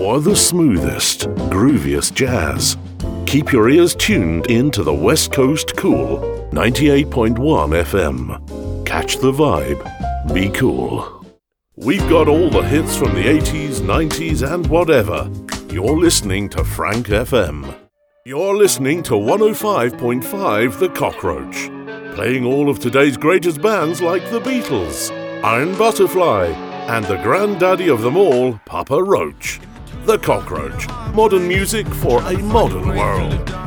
or the smoothest, grooviest jazz. Keep your ears tuned into the West Coast Cool 98.1 FM. Catch the vibe. Be cool. We've got all the hits from the 80s, 90s, and whatever. You're listening to Frank FM. You're listening to 105.5 The Cockroach, playing all of today's greatest bands like the Beatles, Iron Butterfly, and the granddaddy of them all, Papa Roach. The Cockroach, modern music for a modern world.